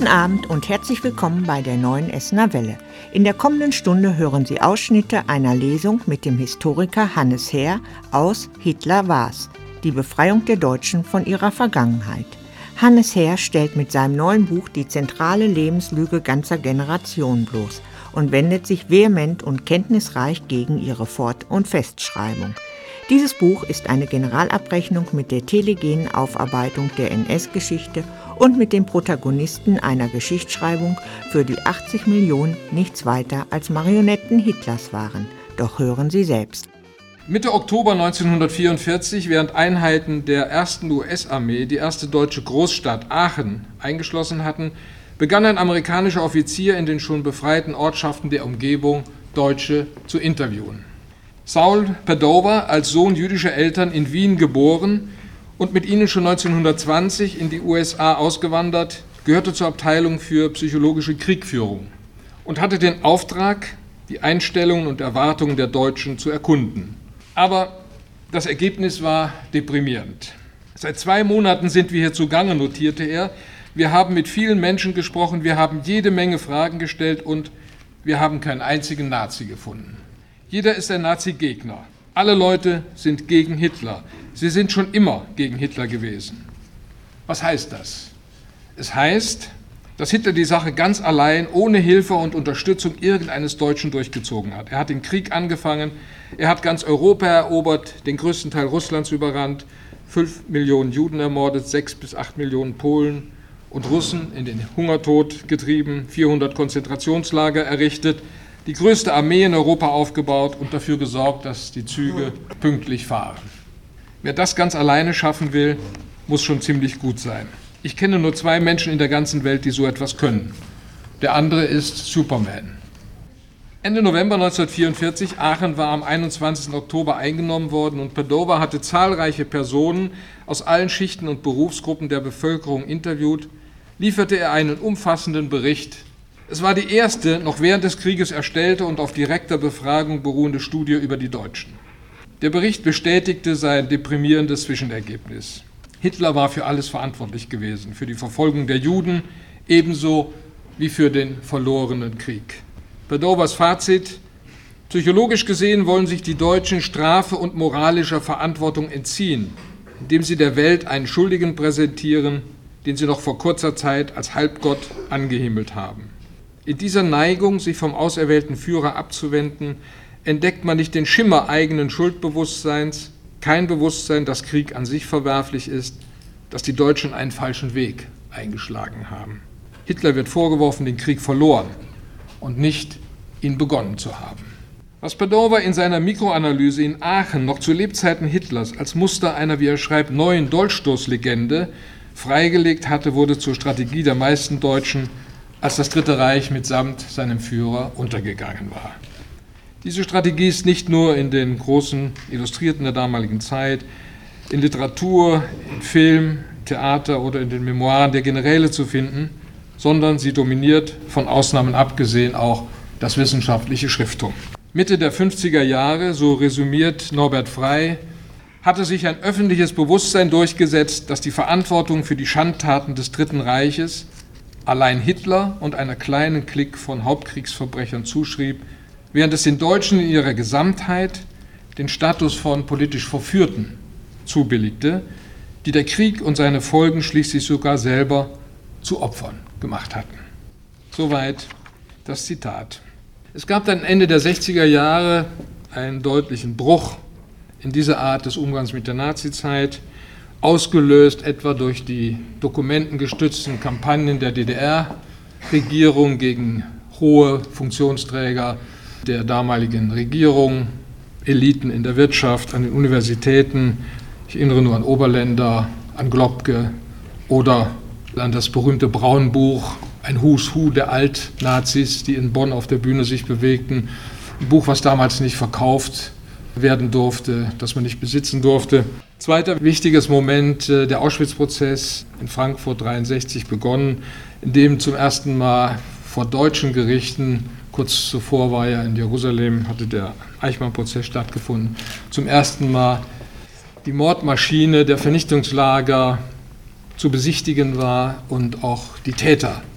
Guten Abend und herzlich willkommen bei der Neuen Essener Welle. In der kommenden Stunde hören Sie Ausschnitte einer Lesung mit dem Historiker Hannes Herr aus Hitler war's, die Befreiung der Deutschen von ihrer Vergangenheit. Hannes Herr stellt mit seinem neuen Buch die zentrale Lebenslüge ganzer Generationen bloß und wendet sich vehement und kenntnisreich gegen ihre Fort- und Festschreibung. Dieses Buch ist eine Generalabrechnung mit der telegenen Aufarbeitung der NS-Geschichte und mit den Protagonisten einer Geschichtsschreibung, für die 80 Millionen nichts weiter als Marionetten Hitlers waren. Doch hören Sie selbst. Mitte Oktober 1944, während Einheiten der 1. US-Armee die erste deutsche Großstadt Aachen eingeschlossen hatten, begann ein amerikanischer Offizier in den schon befreiten Ortschaften der Umgebung Deutsche zu interviewen. Saul Padover, als Sohn jüdischer Eltern in Wien geboren und mit ihnen schon 1920 in die USA ausgewandert, gehörte zur Abteilung für psychologische Kriegführung und hatte den Auftrag, die Einstellungen und Erwartungen der Deutschen zu erkunden. Aber das Ergebnis war deprimierend. Seit 2 Monaten sind wir hier zugange, notierte er. Wir haben mit vielen Menschen gesprochen, wir haben jede Menge Fragen gestellt und wir haben keinen einzigen Nazi gefunden. Jeder ist ein Nazi-Gegner. Alle Leute sind gegen Hitler. Sie sind schon immer gegen Hitler gewesen. Was heißt das? Es heißt, dass Hitler die Sache ganz allein, ohne Hilfe und Unterstützung irgendeines Deutschen durchgezogen hat. Er hat den Krieg angefangen, er hat ganz Europa erobert, den größten Teil Russlands überrannt, 5 Millionen Juden ermordet, 6 bis 8 Millionen Polen und Russen in den Hungertod getrieben, 400 Konzentrationslager errichtet, die größte Armee in Europa aufgebaut und dafür gesorgt, dass die Züge pünktlich fahren. Wer das ganz alleine schaffen will, muss schon ziemlich gut sein. Ich kenne nur 2 Menschen in der ganzen Welt, die so etwas können. Der andere ist Superman. Ende November 1944, Aachen war am 21. Oktober eingenommen worden und Padover hatte zahlreiche Personen aus allen Schichten und Berufsgruppen der Bevölkerung interviewt, lieferte er einen umfassenden Bericht. Es war die erste, noch während des Krieges erstellte und auf direkter Befragung beruhende Studie über die Deutschen. Der Bericht bestätigte sein deprimierendes Zwischenergebnis. Hitler war für alles verantwortlich gewesen, für die Verfolgung der Juden ebenso wie für den verlorenen Krieg. Padovers Fazit: Psychologisch gesehen wollen sich die Deutschen Strafe und moralischer Verantwortung entziehen, indem sie der Welt einen Schuldigen präsentieren, den sie noch vor kurzer Zeit als Halbgott angehimmelt haben. In dieser Neigung, sich vom auserwählten Führer abzuwenden, entdeckt man nicht den Schimmer eigenen Schuldbewusstseins, kein Bewusstsein, dass Krieg an sich verwerflich ist, dass die Deutschen einen falschen Weg eingeschlagen haben. Hitler wird vorgeworfen, den Krieg verloren und nicht ihn begonnen zu haben. Was Padover in seiner Mikroanalyse in Aachen noch zu Lebzeiten Hitlers als Muster einer, wie er schreibt, neuen Dolchstoßlegende freigelegt hatte, wurde zur Strategie der meisten Deutschen, als das Dritte Reich mitsamt seinem Führer untergegangen war. Diese Strategie ist nicht nur in den großen Illustrierten der damaligen Zeit, in Literatur, in Film, Theater oder in den Memoiren der Generäle zu finden, sondern sie dominiert, von Ausnahmen abgesehen, auch das wissenschaftliche Schrifttum. Mitte der 50er Jahre, so resümiert Norbert Frey, hatte sich ein öffentliches Bewusstsein durchgesetzt, dass die Verantwortung für die Schandtaten des Dritten Reiches allein Hitler und einer kleinen Clique von Hauptkriegsverbrechern zuschrieb, während es den Deutschen in ihrer Gesamtheit den Status von politisch Verführten zubilligte, die der Krieg und seine Folgen schließlich sogar selber zu Opfern gemacht hatten. Soweit das Zitat. Es gab dann Ende der 60er Jahre einen deutlichen Bruch in dieser Art des Umgangs mit der Nazizeit, ausgelöst etwa durch die dokumentengestützten Kampagnen der DDR-Regierung gegen hohe Funktionsträger der damaligen Regierung, Eliten in der Wirtschaft, an den Universitäten. Ich erinnere nur an Oberländer, an Globke oder an das berühmte Braunbuch, ein Who's Who der Alt-Nazis, die in Bonn auf der Bühne sich bewegten. Ein Buch, was damals nicht verkauft werden durfte, das man nicht besitzen durfte. Zweiter wichtiges Moment, der Auschwitz-Prozess in Frankfurt 1963 begonnen, in dem zum ersten Mal vor deutschen Gerichten, kurz zuvor war ja in Jerusalem, hatte der Eichmann-Prozess stattgefunden, zum ersten Mal die Mordmaschine der Vernichtungslager zu besichtigen war und auch die Täter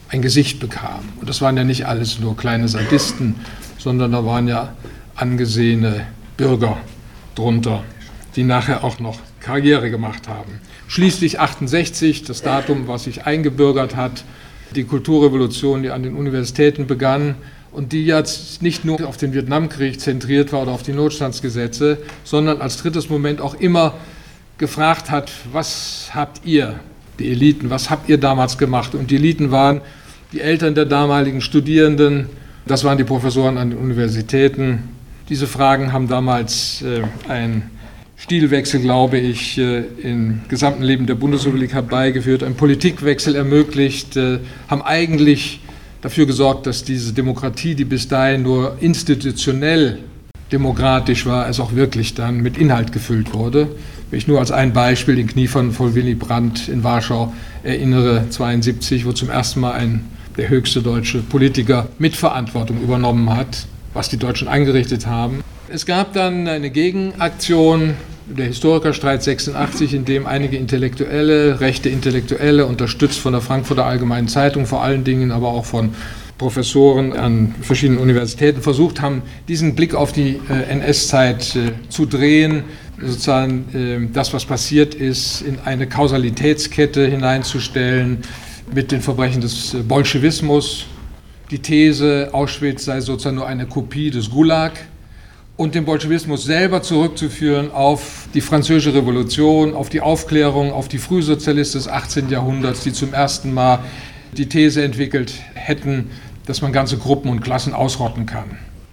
ein Gesicht bekam. Und das waren ja nicht alles nur kleine Sadisten, sondern da waren ja angesehene Bürger drunter, die nachher auch noch Karriere gemacht haben. Schließlich 68, das Datum, was sich eingebürgert hat, die Kulturrevolution, die an den Universitäten begann und die jetzt nicht nur auf den Vietnamkrieg zentriert war oder auf die Notstandsgesetze, sondern als drittes Moment auch immer gefragt hat, was habt ihr, die Eliten, was habt ihr damals gemacht? Und die Eliten waren die Eltern der damaligen Studierenden, das waren die Professoren an den Universitäten. Diese Fragen haben damals einen Stilwechsel, glaube ich, im gesamten Leben der Bundesrepublik herbeigeführt, einen Politikwechsel ermöglicht, haben eigentlich dafür gesorgt, dass diese Demokratie, die bis dahin nur institutionell demokratisch war, es auch wirklich dann mit Inhalt gefüllt wurde. Wenn ich nur als ein Beispiel den Kniefall von Willy Brandt in Warschau erinnere, 1972, wo zum ersten Mal der höchste deutsche Politiker Mitverantwortung übernommen hat, was die Deutschen angerichtet haben. Es gab dann eine Gegenaktion, der Historikerstreit 86, in dem einige Intellektuelle, rechte Intellektuelle, unterstützt von der Frankfurter Allgemeinen Zeitung vor allen Dingen, aber auch von Professoren an verschiedenen Universitäten versucht haben, diesen Blick auf die NS-Zeit zu drehen, sozusagen das, was passiert ist, in eine Kausalitätskette hineinzustellen mit den Verbrechen des Bolschewismus. Die These, Auschwitz sei sozusagen nur eine Kopie des Gulag und den Bolschewismus selber zurückzuführen auf die Französische Revolution, auf die Aufklärung, auf die Frühsozialisten des 18. Jahrhunderts, die zum ersten Mal die These entwickelt hätten, dass man ganze Gruppen und Klassen ausrotten kann.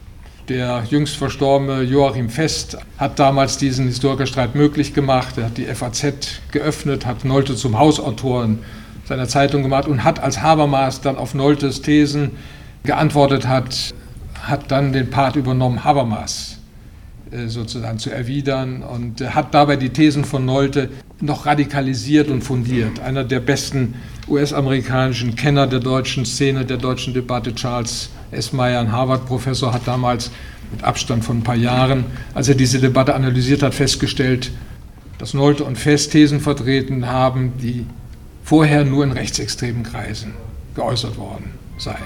Der jüngst verstorbene Joachim Fest hat damals diesen Historikerstreit möglich gemacht. Er hat die FAZ geöffnet, hat Nolte zum Hausautoren seiner Zeitung gemacht und hat, als Habermas dann auf Noltes Thesen geantwortet hat dann den Part übernommen, Habermas sozusagen zu erwidern und hat dabei die Thesen von Nolte noch radikalisiert und fundiert. Einer der besten US-amerikanischen Kenner der deutschen Szene, der deutschen Debatte, Charles S. Meyer, ein Harvard-Professor, hat damals mit Abstand von ein paar Jahren, als er diese Debatte analysiert hat, festgestellt, dass Nolte und Fest Thesen vertreten haben, die vorher nur in rechtsextremen Kreisen geäußert worden seien.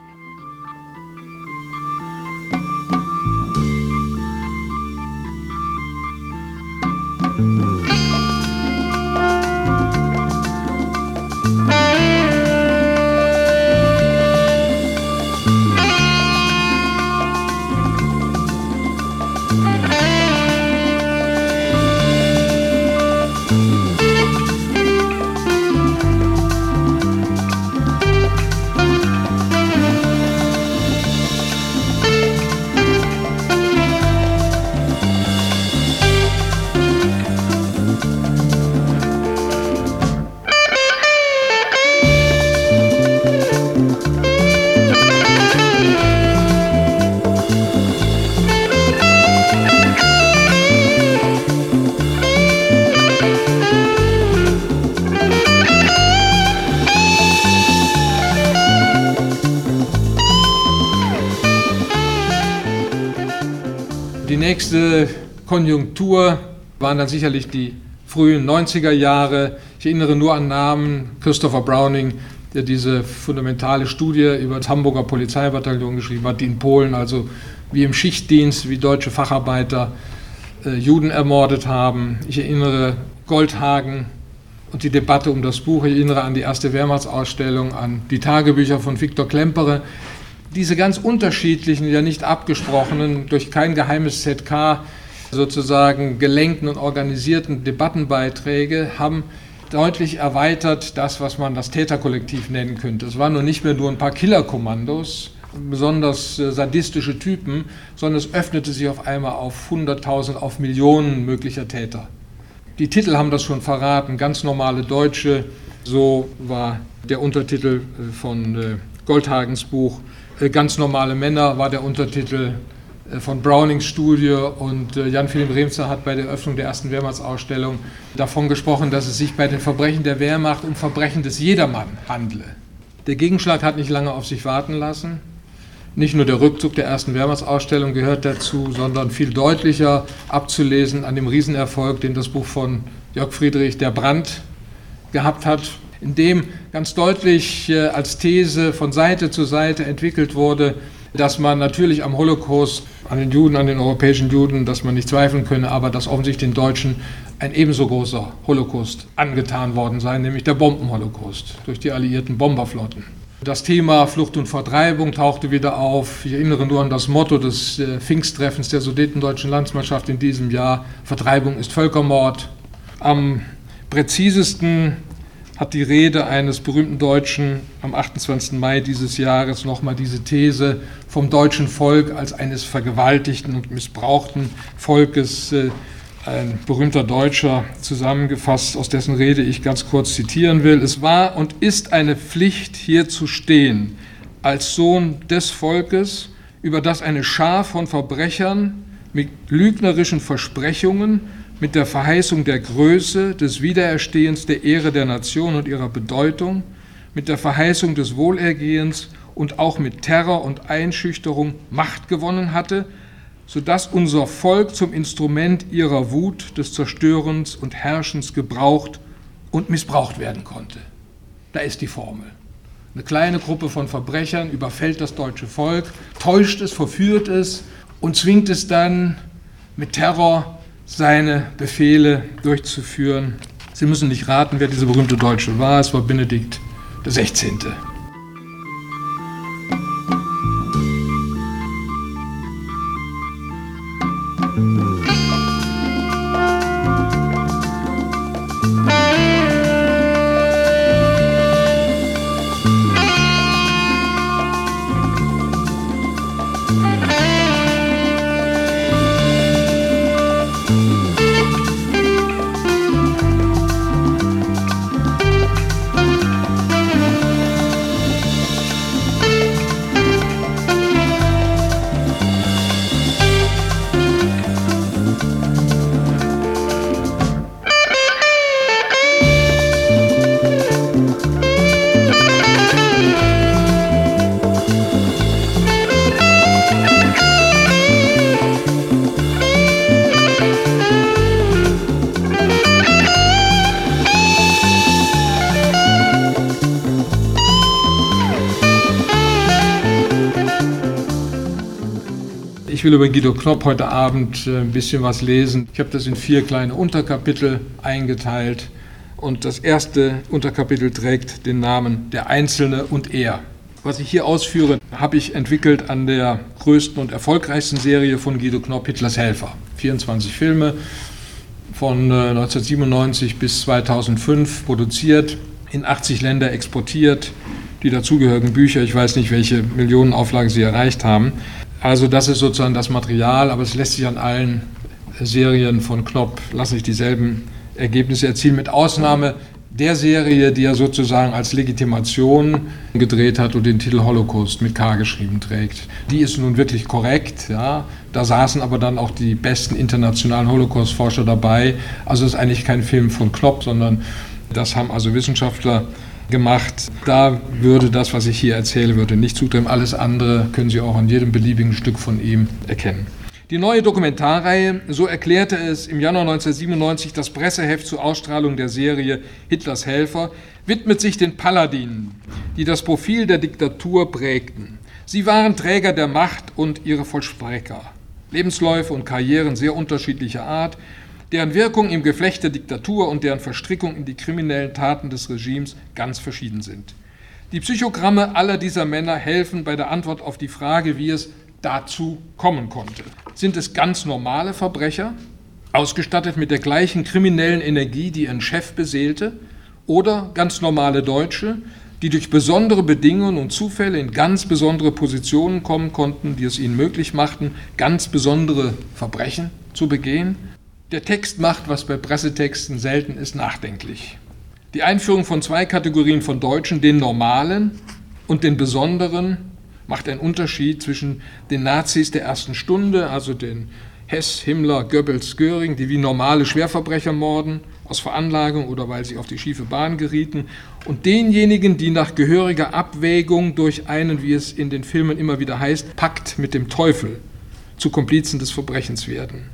Die nächste Konjunktur waren dann sicherlich die frühen 90er Jahre. Ich erinnere nur an Namen Christopher Browning, der diese fundamentale Studie über das Hamburger Polizeibataillon geschrieben hat, die in Polen also wie im Schichtdienst, wie deutsche Facharbeiter Juden ermordet haben. Ich erinnere Goldhagen und die Debatte um das Buch. Ich erinnere an die erste Wehrmachtsausstellung, an die Tagebücher von Viktor Klemperer. Diese ganz unterschiedlichen, ja nicht abgesprochenen, durch kein geheimes ZK sozusagen gelenkten und organisierten Debattenbeiträge haben deutlich erweitert das, was man das Täterkollektiv nennen könnte. Es waren nun nicht mehr nur ein paar Killerkommandos, besonders sadistische Typen, sondern es öffnete sich auf einmal auf 100.000, auf Millionen möglicher Täter. Die Titel haben das schon verraten, ganz normale Deutsche, so war der Untertitel von Goldhagens Buch. Ganz normale Männer war der Untertitel von Brownings Studie und Jan-Philipp Remzer hat bei der Eröffnung der ersten Wehrmachtsausstellung davon gesprochen, dass es sich bei den Verbrechen der Wehrmacht um Verbrechen des Jedermann handle. Der Gegenschlag hat nicht lange auf sich warten lassen. Nicht nur der Rückzug der ersten Wehrmachtsausstellung gehört dazu, sondern viel deutlicher abzulesen an dem Riesenerfolg, den das Buch von Jörg Friedrich, Der Brand, gehabt hat. in dem ganz deutlich als These von Seite zu Seite entwickelt wurde, dass man natürlich am Holocaust, an den Juden, an den europäischen Juden, dass man nicht zweifeln könne, aber dass offensichtlich den Deutschen ein ebenso großer Holocaust angetan worden sei, nämlich der Bombenholocaust durch die alliierten Bomberflotten. Das Thema Flucht und Vertreibung tauchte wieder auf. Ich erinnere nur an das Motto des Pfingsttreffens der Sudetendeutschen Landsmannschaft in diesem Jahr: Vertreibung ist Völkermord. Am präzisesten hat die Rede eines berühmten Deutschen am 28. Mai dieses Jahres nochmal diese These vom deutschen Volk als eines vergewaltigten und missbrauchten Volkes, ein berühmter Deutscher, zusammengefasst, aus dessen Rede ich ganz kurz zitieren will. Es war und ist eine Pflicht, hier zu stehen, als Sohn des Volkes, über das eine Schar von Verbrechern mit lügnerischen Versprechungen, mit der Verheißung der Größe, des Wiedererstehens, der Ehre der Nation und ihrer Bedeutung, mit der Verheißung des Wohlergehens und auch mit Terror und Einschüchterung Macht gewonnen hatte, sodass unser Volk zum Instrument ihrer Wut, des Zerstörens und Herrschens gebraucht und missbraucht werden konnte. Da ist die Formel. Eine kleine Gruppe von Verbrechern überfällt das deutsche Volk, täuscht es, verführt es und zwingt es dann mit Terror seine Befehle durchzuführen. Sie müssen nicht raten, wer diese berühmte Deutsche war. Es war Benedikt XVI. Ich will über Guido Knopp heute Abend ein bisschen was lesen. Ich habe das in 4 kleine Unterkapitel eingeteilt und das erste Unterkapitel trägt den Namen Der Einzelne und er. Was ich hier ausführe, habe ich entwickelt an der größten und erfolgreichsten Serie von Guido Knopp, Hitlers Helfer. 24 Filme von 1997 bis 2005 produziert, in 80 Länder exportiert, die dazugehörigen Bücher, ich weiß nicht, welche Millionenauflage sie erreicht haben. Also das ist sozusagen das Material, aber es lässt sich an allen Serien von Knopp, lassen sich dieselben Ergebnisse erzielen, mit Ausnahme der Serie, die er sozusagen als Legitimation gedreht hat und den Titel Holocaust mit K geschrieben trägt. Die ist nun wirklich korrekt, ja. Da saßen aber dann auch die besten internationalen Holocaust-Forscher dabei. Also es ist eigentlich kein Film von Knopp, sondern das haben also Wissenschaftler gemacht. Da würde das, was ich hier erzähle, würde nicht zutreffen. Alles andere können Sie auch an jedem beliebigen Stück von ihm erkennen. Die neue Dokumentarreihe, so erklärte es im Januar 1997 das Presseheft zur Ausstrahlung der Serie Hitlers Helfer, widmet sich den Paladinen, die das Profil der Diktatur prägten. Sie waren Träger der Macht und ihre Vollstrecker. Lebensläufe und Karrieren sehr unterschiedlicher Art, deren Wirkung im Geflecht der Diktatur und deren Verstrickung in die kriminellen Taten des Regimes ganz verschieden sind. Die Psychogramme aller dieser Männer helfen bei der Antwort auf die Frage, wie es dazu kommen konnte. Sind es ganz normale Verbrecher, ausgestattet mit der gleichen kriminellen Energie, die ihren Chef beseelte, oder ganz normale Deutsche, die durch besondere Bedingungen und Zufälle in ganz besondere Positionen kommen konnten, die es ihnen möglich machten, ganz besondere Verbrechen zu begehen? Der Text macht, was bei Pressetexten selten ist, nachdenklich. Die Einführung von 2 Kategorien von Deutschen, den Normalen und den Besonderen, macht einen Unterschied zwischen den Nazis der ersten Stunde, also den Hess, Himmler, Goebbels, Göring, die wie normale Schwerverbrecher morden, aus Veranlagung oder weil sie auf die schiefe Bahn gerieten, und denjenigen, die nach gehöriger Abwägung durch einen, wie es in den Filmen immer wieder heißt, Pakt mit dem Teufel zu Komplizen des Verbrechens werden.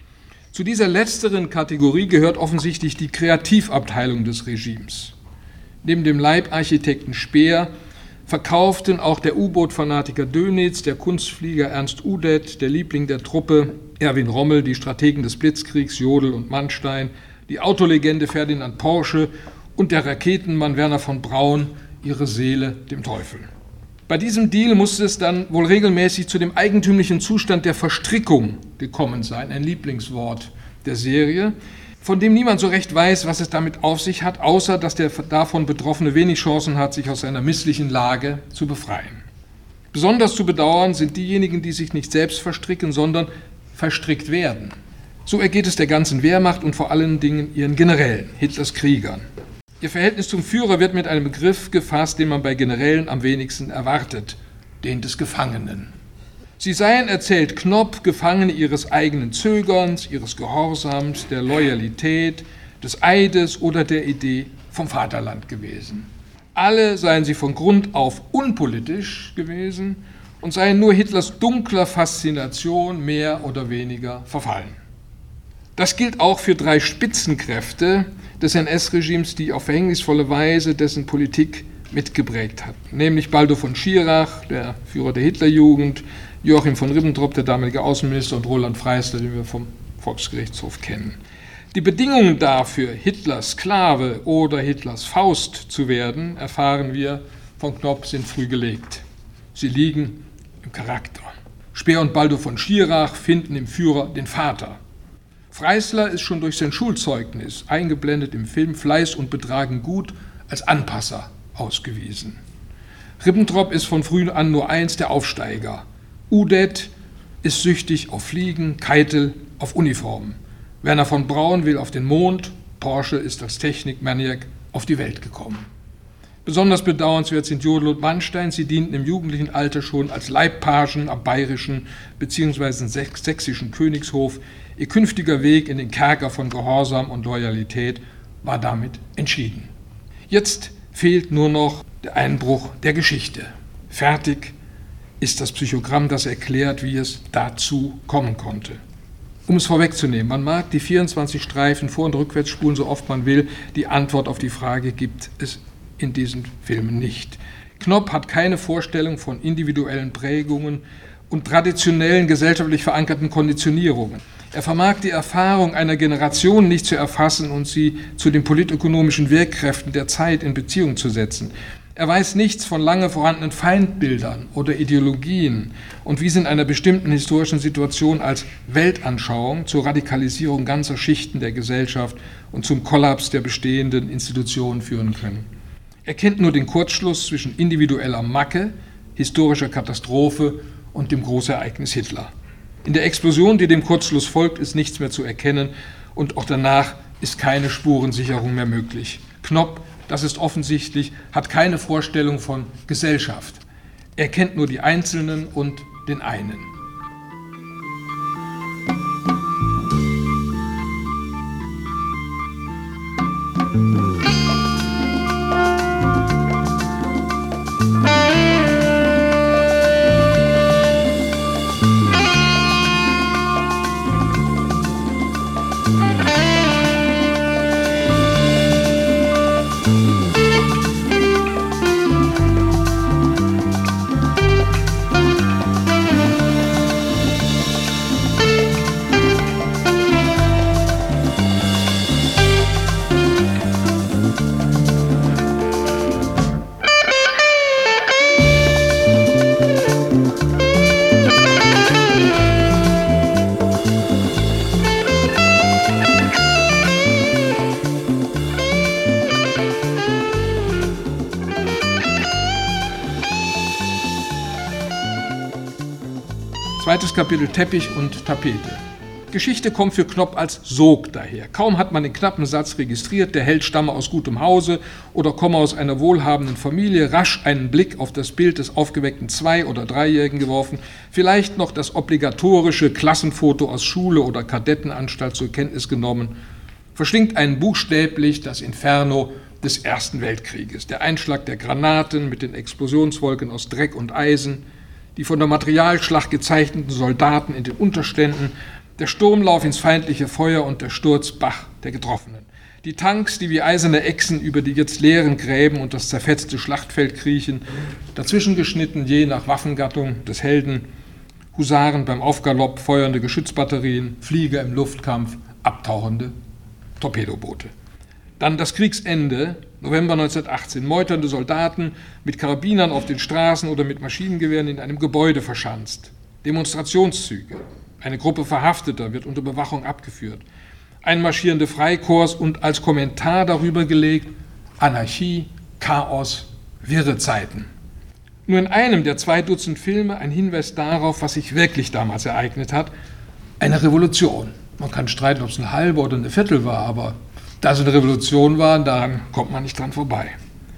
Zu dieser letzteren Kategorie gehört offensichtlich die Kreativabteilung des Regimes. Neben dem Leibarchitekten Speer verkauften auch der U-Boot-Fanatiker Dönitz, der Kunstflieger Ernst Udet, der Liebling der Truppe Erwin Rommel, die Strategen des Blitzkriegs Jodl und Manstein, die Autolegende Ferdinand Porsche und der Raketenmann Werner von Braun ihre Seele dem Teufel. Bei diesem Deal musste es dann wohl regelmäßig zu dem eigentümlichen Zustand der Verstrickung gekommen sein, ein Lieblingswort der Serie, von dem niemand so recht weiß, was es damit auf sich hat, außer dass der davon Betroffene wenig Chancen hat, sich aus seiner misslichen Lage zu befreien. Besonders zu bedauern sind diejenigen, die sich nicht selbst verstricken, sondern verstrickt werden. So ergeht es der ganzen Wehrmacht und vor allen Dingen ihren Generälen, Hitlers Kriegern. Ihr Verhältnis zum Führer wird mit einem Begriff gefasst, den man bei Generälen am wenigsten erwartet, den des Gefangenen. Sie seien, erzählt Knopp, Gefangene ihres eigenen Zögerns, ihres Gehorsams, der Loyalität, des Eides oder der Idee vom Vaterland gewesen. Alle seien sie von Grund auf unpolitisch gewesen und seien nur Hitlers dunkler Faszination mehr oder weniger verfallen. Das gilt auch für 3 Spitzenkräfte des NS-Regimes, die auf verhängnisvolle Weise dessen Politik mitgeprägt hatten, nämlich Baldur von Schirach, der Führer der Hitlerjugend, Joachim von Ribbentrop, der damalige Außenminister, und Roland Freisler, den wir vom Volksgerichtshof kennen. Die Bedingungen dafür, Hitlers Sklave oder Hitlers Faust zu werden, erfahren wir von Knopp, sind früh gelegt. Sie liegen im Charakter. Speer und Baldur von Schirach finden im Führer den Vater. Freisler ist schon durch sein Schulzeugnis, eingeblendet im Film Fleiß und Betragen gut, als Anpasser ausgewiesen. Ribbentrop ist von früh an nur eins, der Aufsteiger. Udet ist süchtig auf Fliegen, Keitel auf Uniformen. Werner von Braun will auf den Mond, Porsche ist als Technikmaniak auf die Welt gekommen. Besonders bedauernswert sind Jodl und Manstein. Sie dienten im jugendlichen Alter schon als Leibpagen am bayerischen bzw. sächsischen Königshof. Ihr künftiger Weg in den Kerker von Gehorsam und Loyalität war damit entschieden. Jetzt fehlt nur noch der Einbruch der Geschichte. Fertig ist das Psychogramm, das erklärt, wie es dazu kommen konnte. Um es vorwegzunehmen, man mag die 24 Streifen vor- und rückwärts spulen, so oft man will. Die Antwort auf die Frage gibt es in diesen Filmen nicht. Knopp hat keine Vorstellung von individuellen Prägungen und traditionellen gesellschaftlich verankerten Konditionierungen. Er vermag die Erfahrung einer Generation nicht zu erfassen und sie zu den politökonomischen Wirkkräften der Zeit in Beziehung zu setzen. Er weiß nichts von lange vorhandenen Feindbildern oder Ideologien und wie sie in einer bestimmten historischen Situation als Weltanschauung zur Radikalisierung ganzer Schichten der Gesellschaft und zum Kollaps der bestehenden Institutionen führen können. Er kennt nur den Kurzschluss zwischen individueller Macke, historischer Katastrophe und dem Großereignis Hitler. In der Explosion, die dem Kurzschluss folgt, ist nichts mehr zu erkennen und auch danach ist keine Spurensicherung mehr möglich. Knopp, das ist offensichtlich, hat keine Vorstellung von Gesellschaft. Er kennt nur die Einzelnen und den einen. Zweites Kapitel: Teppich und Tapete. Geschichte kommt für Knopp als Sog daher. Kaum hat man den knappen Satz registriert, der Held stamme aus gutem Hause oder komme aus einer wohlhabenden Familie, rasch einen Blick auf das Bild des aufgeweckten 2- oder 3-Jährigen geworfen, vielleicht noch das obligatorische Klassenfoto aus Schule oder Kadettenanstalt zur Kenntnis genommen, verschlingt einen buchstäblich das Inferno des Ersten Weltkrieges. Der Einschlag der Granaten mit den Explosionswolken aus Dreck und Eisen, die von der Materialschlacht gezeichneten Soldaten in den Unterständen, der Sturmlauf ins feindliche Feuer und der Sturzbach der Getroffenen. Die Tanks, die wie eiserne Echsen über die jetzt leeren Gräben und das zerfetzte Schlachtfeld kriechen, dazwischen geschnitten je nach Waffengattung des Helden, Husaren beim Aufgalopp, feuernde Geschützbatterien, Flieger im Luftkampf, abtauchende Torpedoboote. Dann das Kriegsende, November 1918, meuternde Soldaten mit Karabinern auf den Straßen oder mit Maschinengewehren in einem Gebäude verschanzt. Demonstrationszüge, eine Gruppe Verhafteter wird unter Bewachung abgeführt. Einmarschierende Freikorps und als Kommentar darüber gelegt, Anarchie, Chaos, wirre Zeiten. Nur in einem der 2 Dutzend Filme ein Hinweis darauf, was sich wirklich damals ereignet hat, eine Revolution. Man kann streiten, ob es eine halbe oder eine Viertel war, aber da es eine Revolution war, daran kommt man nicht dran vorbei.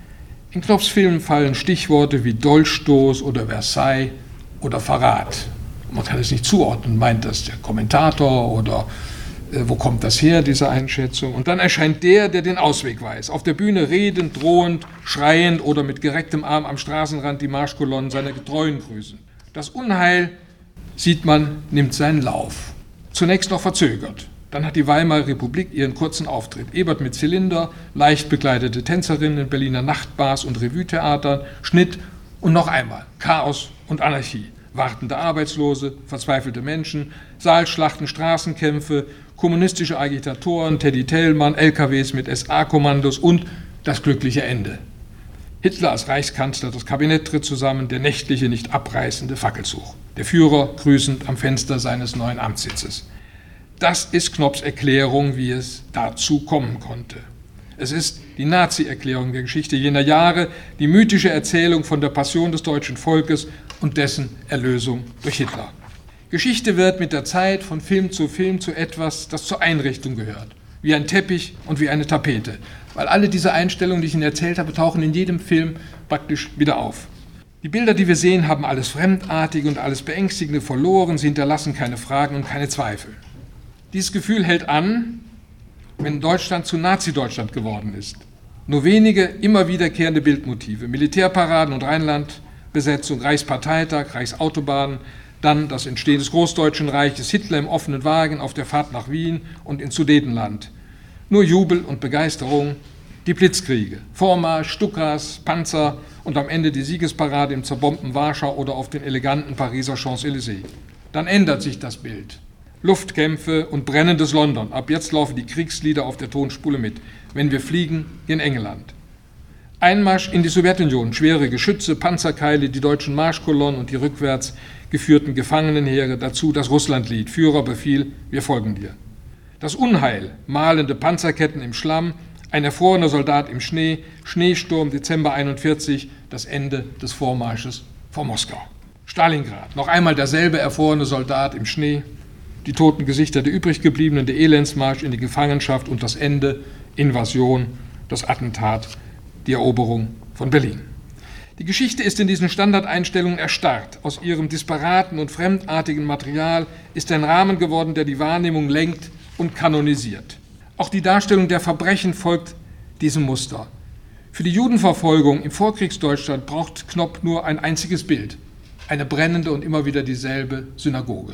In Knopfs Filmen fallen Stichworte wie Dolchstoß oder Versailles oder Verrat. Man kann es nicht zuordnen, meint das der Kommentator oder wo kommt das her, diese Einschätzung? Und dann erscheint der den Ausweg weiß. Auf der Bühne redend, drohend, schreiend oder mit gerecktem Arm am Straßenrand die Marschkolonnen seiner Getreuen grüßen. Das Unheil, sieht man, nimmt seinen Lauf. Zunächst noch verzögert. Dann hat die Weimarer Republik ihren kurzen Auftritt. Ebert mit Zylinder, leicht bekleidete Tänzerinnen in Berliner Nachtbars und Revuetheatern, Schnitt und noch einmal Chaos und Anarchie. Wartende Arbeitslose, verzweifelte Menschen, Saalschlachten, Straßenkämpfe, kommunistische Agitatoren, Teddy Thälmann, LKWs mit SA-Kommandos und das glückliche Ende. Hitler als Reichskanzler, das Kabinett tritt zusammen, der nächtliche, nicht abreißende Fackelzug. Der Führer grüßend am Fenster seines neuen Amtssitzes. Das ist Knopfs Erklärung, wie es dazu kommen konnte. Es ist die Nazi-Erklärung der Geschichte jener Jahre, die mythische Erzählung von der Passion des deutschen Volkes und dessen Erlösung durch Hitler. Geschichte wird mit der Zeit von Film zu etwas, das zur Einrichtung gehört, wie ein Teppich und wie eine Tapete, weil alle diese Einstellungen, die ich Ihnen erzählt habe, tauchen in jedem Film praktisch wieder auf. Die Bilder, die wir sehen, haben alles Fremdartige und alles Beängstigende verloren, sie hinterlassen keine Fragen und keine Zweifel. Dieses Gefühl hält an, wenn Deutschland zu Nazi-Deutschland geworden ist. Nur wenige immer wiederkehrende Bildmotive, Militärparaden und Rheinlandbesetzung, Reichsparteitag, Reichsautobahnen, dann das Entstehen des Großdeutschen Reiches, Hitler im offenen Wagen auf der Fahrt nach Wien und ins Sudetenland. Nur Jubel und Begeisterung, die Blitzkriege, Vormarsch, Stukas, Panzer und am Ende die Siegesparade im zerbombten Warschau oder auf den eleganten Pariser Champs-Élysées. Dann ändert sich das Bild. Luftkämpfe und brennendes London. Ab jetzt laufen die Kriegslieder auf der Tonspule mit. Wenn wir fliegen, in England. Einmarsch in die Sowjetunion, schwere Geschütze, Panzerkeile, die deutschen Marschkolonnen und die rückwärts geführten Gefangenenheere, dazu das Russlandlied, Führerbefehl, wir folgen dir. Das Unheil, malende Panzerketten im Schlamm, ein erfrorener Soldat im Schnee, Schneesturm, Dezember 41, das Ende des Vormarsches vor Moskau. Stalingrad, noch einmal derselbe erfrorene Soldat im Schnee, die toten Gesichter der übriggebliebenen, der Elendsmarsch in die Gefangenschaft und das Ende, Invasion, das Attentat, die Eroberung von Berlin. Die Geschichte ist in diesen Standardeinstellungen erstarrt. Aus ihrem disparaten und fremdartigen Material ist ein Rahmen geworden, der die Wahrnehmung lenkt und kanonisiert. Auch die Darstellung der Verbrechen folgt diesem Muster. Für die Judenverfolgung im Vorkriegsdeutschland braucht Knopf nur ein einziges Bild, eine brennende und immer wieder dieselbe Synagoge.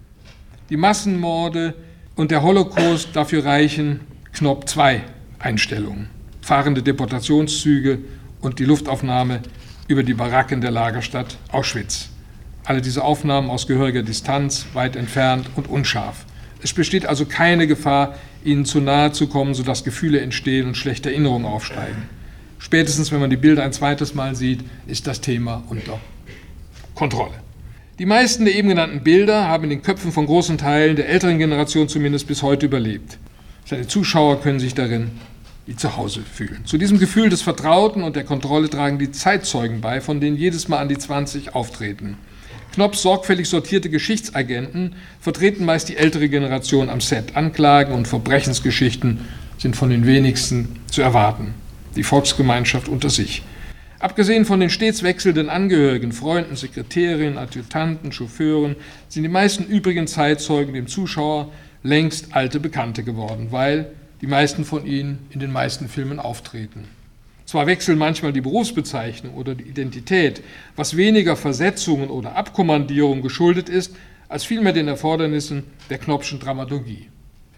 Die Massenmorde und der Holocaust, dafür reichen Knopf 2 Einstellungen. Fahrende Deportationszüge und die Luftaufnahme über die Baracken der Lagerstadt Auschwitz. Alle diese Aufnahmen aus gehöriger Distanz, weit entfernt und unscharf. Es besteht also keine Gefahr, ihnen zu nahe zu kommen, sodass Gefühle entstehen und schlechte Erinnerungen aufsteigen. Spätestens, wenn man die Bilder ein zweites Mal sieht, ist das Thema unter Kontrolle. Die meisten der eben genannten Bilder haben in den Köpfen von großen Teilen der älteren Generation zumindest bis heute überlebt. Seine Zuschauer können sich darin wie zu Hause fühlen. Zu diesem Gefühl des Vertrauten und der Kontrolle tragen die Zeitzeugen bei, von denen jedes Mal an die 20 auftreten. Knopfs sorgfältig sortierte Geschichtsagenten vertreten meist die ältere Generation am Set. Anklagen und Verbrechensgeschichten sind von den wenigsten zu erwarten. Die Volksgemeinschaft unter sich. Abgesehen von den stets wechselnden Angehörigen, Freunden, Sekretärinnen, Adjutanten, Chauffeuren, sind die meisten übrigen Zeitzeugen dem Zuschauer längst alte Bekannte geworden, weil die meisten von ihnen in den meisten Filmen auftreten. Zwar wechseln manchmal die Berufsbezeichnung oder die Identität, was weniger Versetzungen oder Abkommandierungen geschuldet ist, als vielmehr den Erfordernissen der Knopfschen Dramaturgie.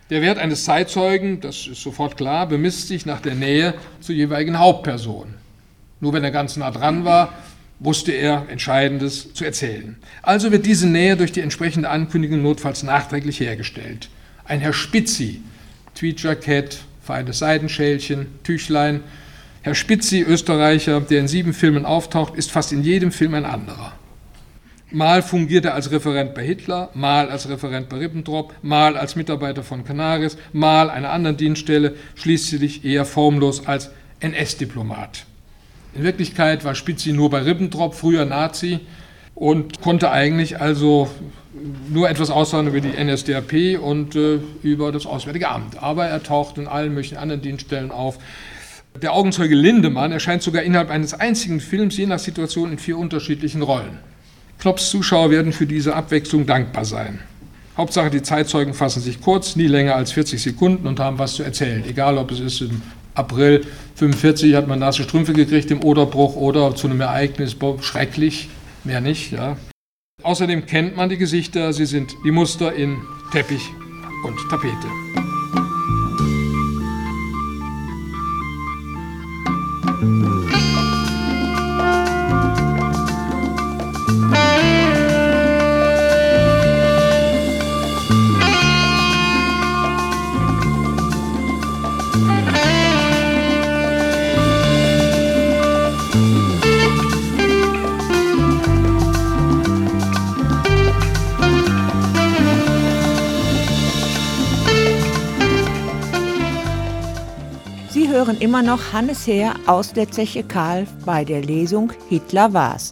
Der Wert eines Zeitzeugen, das ist sofort klar, bemisst sich nach der Nähe zur jeweiligen Hauptperson. Nur wenn er ganz nah dran war, wusste er Entscheidendes zu erzählen. Also wird diese Nähe durch die entsprechende Ankündigung notfalls nachträglich hergestellt. Ein Herr Spitzi, Tweedjackett, feines Seidenschälchen, Tüchlein. Herr Spitzi, Österreicher, der in 7 Filmen auftaucht, ist fast in jedem Film ein anderer. Mal fungiert er als Referent bei Hitler, mal als Referent bei Ribbentrop, mal als Mitarbeiter von Canaris, mal einer anderen Dienststelle, schließlich eher formlos als NS-Diplomat. In Wirklichkeit war Spitzi nur bei Ribbentrop, früher Nazi, und konnte eigentlich also nur etwas aussagen über die NSDAP und über das Auswärtige Amt. Aber er taucht in allen möglichen anderen Dienststellen auf. Der Augenzeuge Lindemann erscheint sogar innerhalb eines einzigen Films, je nach Situation, in 4 unterschiedlichen Rollen. Knopps Zuschauer werden für diese Abwechslung dankbar sein. Hauptsache, die Zeitzeugen fassen sich kurz, nie länger als 40 Sekunden und haben was zu erzählen. Egal, ob es ist im April 1945 hat man nasse Strümpfe gekriegt im Oderbruch oder zu einem Ereignis, schrecklich, mehr nicht. Ja. Außerdem kennt man die Gesichter, sie sind die Muster in Teppich und Tapete. Sie hören immer noch Hannes Heer aus der Zeche Karl bei der Lesung Hitler war's.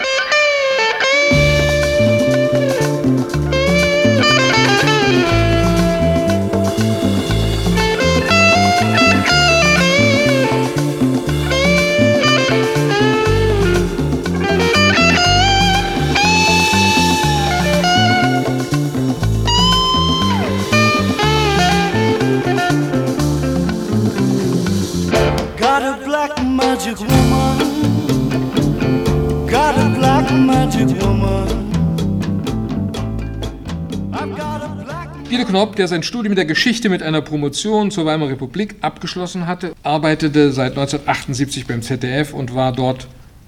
Got a black magic woman. Got a black magic woman. I've got a black. Guido Knopp, der sein Studium der Geschichte mit einer Promotion zur Weimarer Republik abgeschlossen hatte, arbeitete seit 1978 beim ZDF und war dort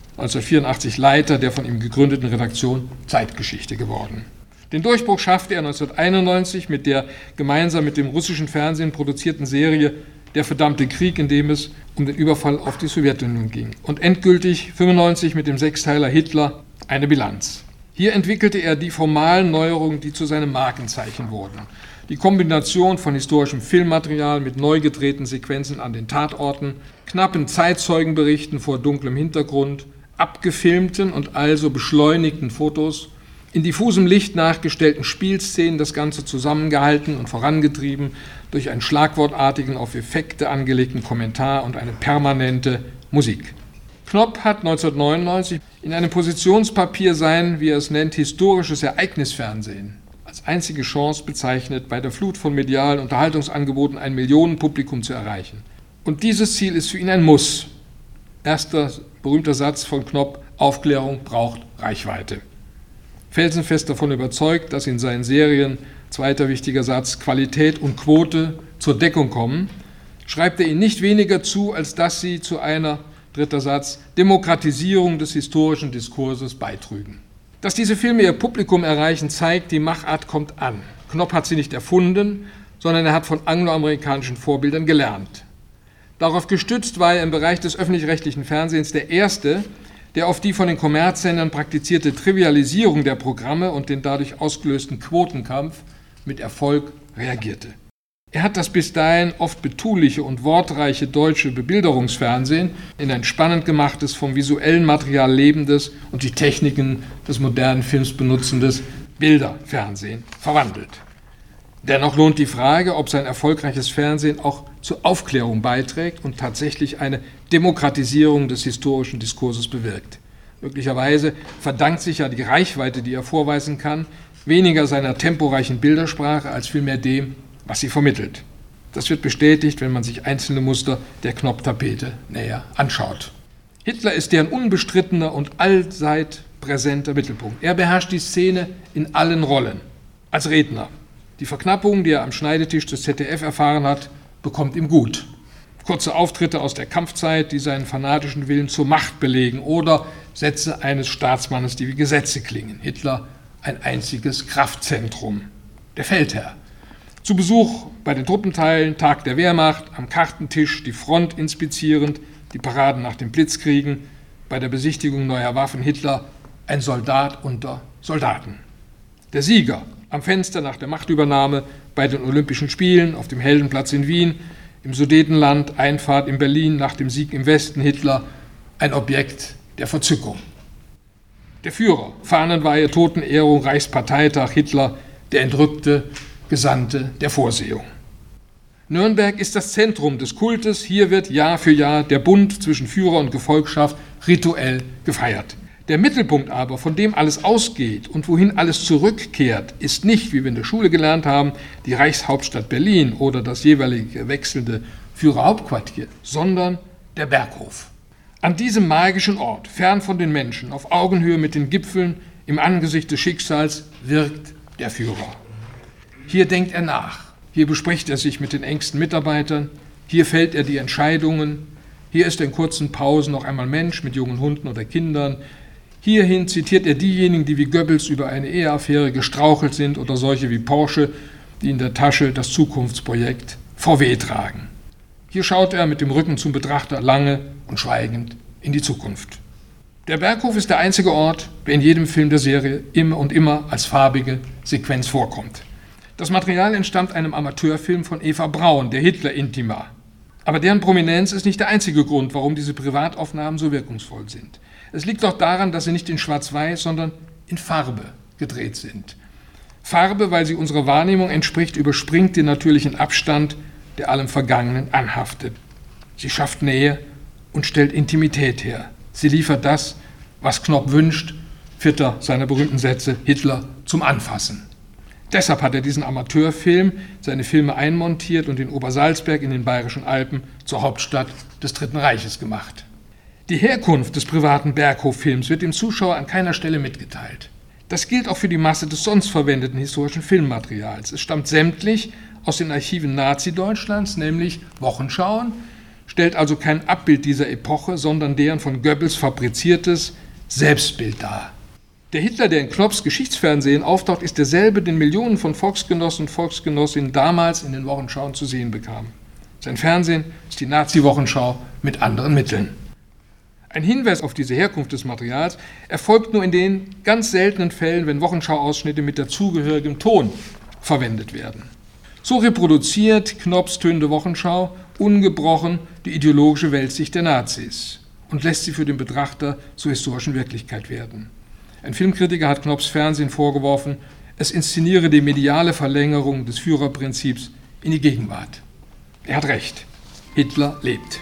1984 Leiter der von ihm gegründeten Redaktion Zeitgeschichte geworden. Den Durchbruch schaffte er 1991 mit der gemeinsam mit dem russischen Fernsehen produzierten Serie Der verdammte Krieg, in dem es um den Überfall auf die Sowjetunion ging. Und endgültig 1995 mit dem Sechsteiler Hitler eine Bilanz. Hier entwickelte er die formalen Neuerungen, die zu seinem Markenzeichen wurden. Die Kombination von historischem Filmmaterial mit neu gedrehten Sequenzen an den Tatorten, knappen Zeitzeugenberichten vor dunklem Hintergrund, abgefilmten und also beschleunigten Fotos, in diffusem Licht nachgestellten Spielszenen, das Ganze zusammengehalten und vorangetrieben durch einen schlagwortartigen, auf Effekte angelegten Kommentar und eine permanente Musik. Knopp hat 1999 in einem Positionspapier sein, wie er es nennt, historisches Ereignisfernsehen als einzige Chance bezeichnet, bei der Flut von medialen Unterhaltungsangeboten ein Millionenpublikum zu erreichen. Und dieses Ziel ist für ihn ein Muss. Erster berühmter Satz von Knopp: Aufklärung braucht Reichweite. Felsenfest davon überzeugt, dass in seinen Serien, zweiter wichtiger Satz, Qualität und Quote zur Deckung kommen, schreibt er ihnen nicht weniger zu, als dass sie zu einer, dritter Satz, Demokratisierung des historischen Diskurses beitrügen. Dass diese Filme ihr Publikum erreichen, zeigt, die Machart kommt an. Knopp hat sie nicht erfunden, sondern er hat von angloamerikanischen Vorbildern gelernt. Darauf gestützt war er im Bereich des öffentlich-rechtlichen Fernsehens der Erste, der auf die von den Kommerzsendern praktizierte Trivialisierung der Programme und den dadurch ausgelösten Quotenkampf mit Erfolg reagierte. Er hat das bis dahin oft betuliche und wortreiche deutsche Bebilderungsfernsehen in ein spannend gemachtes, vom visuellen Material lebendes und die Techniken des modernen Films benutzendes Bilderfernsehen verwandelt. Dennoch lohnt die Frage, ob sein erfolgreiches Fernsehen auch zur Aufklärung beiträgt und tatsächlich eine Demokratisierung des historischen Diskurses bewirkt. Möglicherweise verdankt sich ja die Reichweite, die er vorweisen kann, weniger seiner temporeichen Bildersprache als vielmehr dem, was sie vermittelt. Das wird bestätigt, wenn man sich einzelne Muster der Knopp-Tapete näher anschaut. Hitler ist deren unbestrittener und allseit präsenter Mittelpunkt. Er beherrscht die Szene in allen Rollen. Als Redner, Die Verknappung, die er am Schneidetisch des ZDF erfahren hat, bekommt ihm gut. Kurze Auftritte aus der Kampfzeit, die seinen fanatischen Willen zur Macht belegen, oder Sätze eines Staatsmannes, die wie Gesetze klingen. Hitler, ein einziges Kraftzentrum, der Feldherr. Zu Besuch bei den Truppenteilen, Tag der Wehrmacht, am Kartentisch, die Front inspizierend, die Paraden nach den Blitzkriegen, bei der Besichtigung neuer Waffen. Hitler, ein Soldat unter Soldaten. Der Sieger, am Fenster nach der Machtübernahme, bei den Olympischen Spielen, auf dem Heldenplatz in Wien, im Sudetenland, Einfahrt in Berlin, nach dem Sieg im Westen. Hitler, ein Objekt der Verzückung. Der Führer, Fahnenweihe, Totenehrung, Reichsparteitag. Hitler, der entrückte Gesandte der Vorsehung. Nürnberg ist das Zentrum des Kultes. Hier wird Jahr für Jahr der Bund zwischen Führer und Gefolgschaft rituell gefeiert. Der Mittelpunkt aber, von dem alles ausgeht und wohin alles zurückkehrt, ist nicht, wie wir in der Schule gelernt haben, die Reichshauptstadt Berlin oder das jeweilige wechselnde Führerhauptquartier, sondern der Berghof. An diesem magischen Ort, fern von den Menschen, auf Augenhöhe mit den Gipfeln, im Angesicht des Schicksals, wirkt der Führer. Hier denkt er nach, hier bespricht er sich mit den engsten Mitarbeitern, hier fällt er die Entscheidungen, hier ist er in kurzen Pausen noch einmal Mensch mit jungen Hunden oder Kindern. Hierhin zitiert er diejenigen, die wie Goebbels über eine Eheaffäre gestrauchelt sind oder solche wie Porsche, die in der Tasche das Zukunftsprojekt VW tragen. Hier schaut er mit dem Rücken zum Betrachter lange und schweigend in die Zukunft. Der Berghof ist der einzige Ort, der in jedem Film der Serie immer und immer als farbige Sequenz vorkommt. Das Material entstammt einem Amateurfilm von Eva Braun, der Hitler-Intima. Aber deren Prominenz ist nicht der einzige Grund, warum diese Privataufnahmen so wirkungsvoll sind. Es liegt auch daran, dass sie nicht in Schwarz-Weiß, sondern in Farbe gedreht sind. Farbe, weil sie unserer Wahrnehmung entspricht, überspringt den natürlichen Abstand, der allem Vergangenen anhaftet. Sie schafft Nähe und stellt Intimität her. Sie liefert das, was Knopp wünscht, 4. seiner berühmten Sätze, Hitler zum Anfassen. Deshalb hat er diesen Amateurfilm, seine Filme einmontiert und in Obersalzberg in den Bayerischen Alpen zur Hauptstadt des Dritten Reiches gemacht. Die Herkunft des privaten Berghof-Films wird dem Zuschauer an keiner Stelle mitgeteilt. Das gilt auch für die Masse des sonst verwendeten historischen Filmmaterials. Es stammt sämtlich aus den Archiven Nazi-Deutschlands, nämlich Wochenschauen, stellt also kein Abbild dieser Epoche, sondern deren von Goebbels fabriziertes Selbstbild dar. Der Hitler, der in Knopps Geschichtsfernsehen auftaucht, ist derselbe, den Millionen von Volksgenossen und Volksgenossinnen damals in den Wochenschauen zu sehen bekamen. Sein Fernsehen ist die Nazi-Wochenschau mit anderen Mitteln. Ein Hinweis auf diese Herkunft des Materials erfolgt nur in den ganz seltenen Fällen, wenn Wochenschau-Ausschnitte mit dazugehörigem Ton verwendet werden. So reproduziert Knopps tönende Wochenschau ungebrochen die ideologische Weltsicht der Nazis und lässt sie für den Betrachter zur historischen Wirklichkeit werden. Ein Filmkritiker hat Knopps Fernsehen vorgeworfen, es inszeniere die mediale Verlängerung des Führerprinzips in die Gegenwart. Er hat recht. Hitler lebt.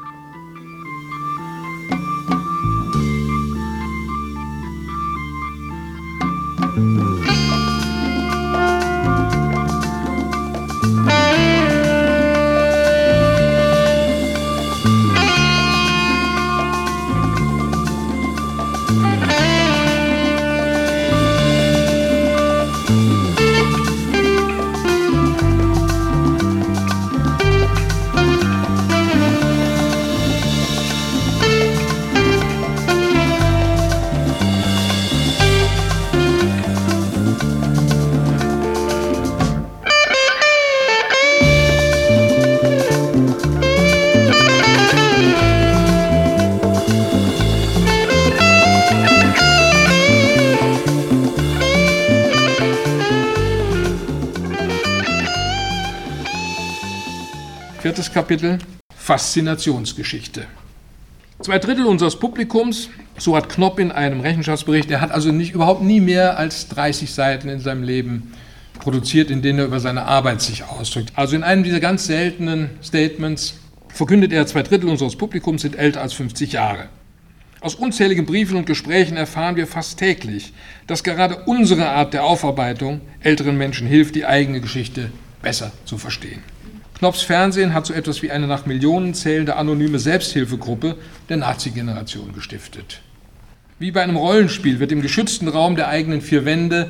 Viertes Kapitel, Faszinationsgeschichte. 2/3 unseres Publikums, so hat Knopp in einem Rechenschaftsbericht, er hat also überhaupt nie mehr als 30 Seiten in seinem Leben produziert, in denen er über seine Arbeit sich ausdrückt. Also in einem dieser ganz seltenen Statements verkündet er, 2/3 unseres Publikums sind älter als 50 Jahre. Aus unzähligen Briefen und Gesprächen erfahren wir fast täglich, dass gerade unsere Art der Aufarbeitung älteren Menschen hilft, die eigene Geschichte besser zu verstehen. Knopps Fernsehen hat so etwas wie eine nach Millionen zählende anonyme Selbsthilfegruppe der Nazi-Generation gestiftet. Wie bei einem Rollenspiel wird im geschützten Raum der eigenen 4 Wände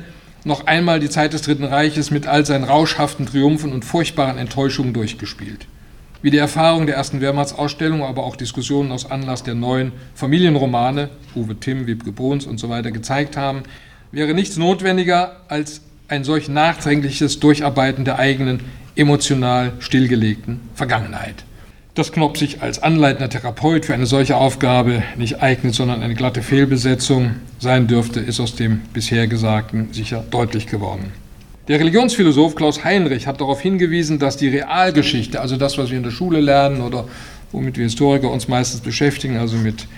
noch einmal die Zeit des Dritten Reiches mit all seinen rauschhaften Triumphen und furchtbaren Enttäuschungen durchgespielt. Wie die Erfahrung der ersten Wehrmachtsausstellung, aber auch Diskussionen aus Anlass der neuen Familienromane, Uwe Timm, Wiebke Bruns und so weiter, gezeigt haben, wäre nichts notwendiger als ein solch nachdringliches Durcharbeiten der eigenen, emotional stillgelegten Vergangenheit. Dass Knopp sich als anleitender Therapeut für eine solche Aufgabe nicht eignet, sondern eine glatte Fehlbesetzung sein dürfte, ist aus dem bisher Gesagten sicher deutlich geworden. Der Religionsphilosoph Klaus Heinrich hat darauf hingewiesen, dass die Realgeschichte, also das, was wir in der Schule lernen oder womit wir Historiker uns meistens beschäftigen, also mit